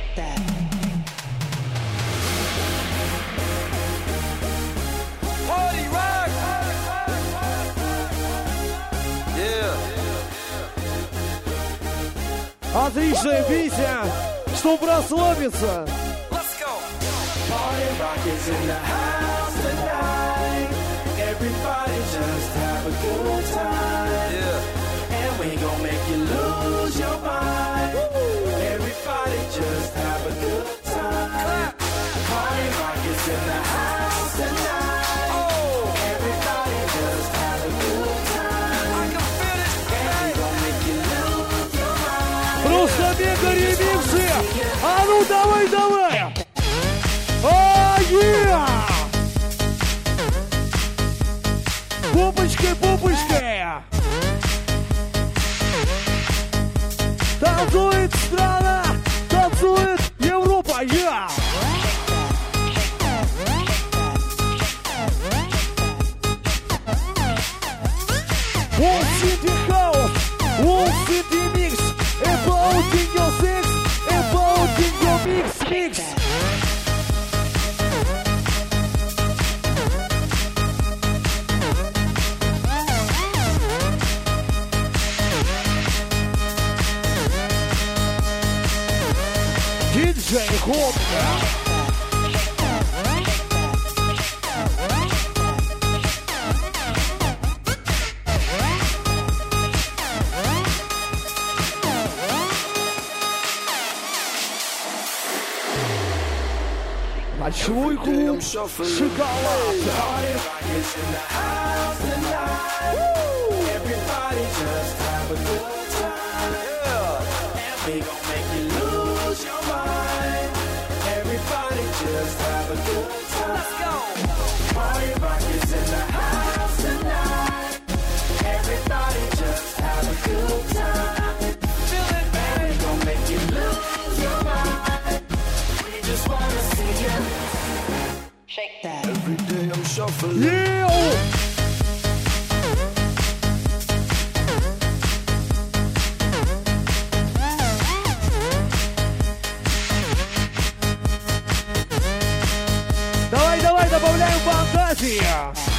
Party rock! Yeah. Отличная песня, чтобы расслабиться. Let's go. Party rock is in the house tonight. Everybody just have a good time. Yeah. And we gon' make you lose your mind. Everybody just have a good time. Party rock is in the house tonight. Oh, Everybody just have a good time. I can feel this And we tonight. gon' make you lose your mind. Просто мега ремиксы. А ну давай, давай. А-е! Бубочкой, бубочкой. Танцует страна, танцует Европа. Я. Wall City House, Wall City Mix, about in your sex, about in your mix. DJ Hopka. Ночной клуб шоколад. Party rock is in the house tonight. Everybody just have a good time. And we gon' make you lose your mind. Everybody just have a good time. Let's go. Party rock is in the house tonight. Everybody just have a good time. Feel it, And we gon' make you lose your mind. We just wanna see you shake that. Every day I'm shuffling. Yeah. Давай, давай, добавляем фантазии.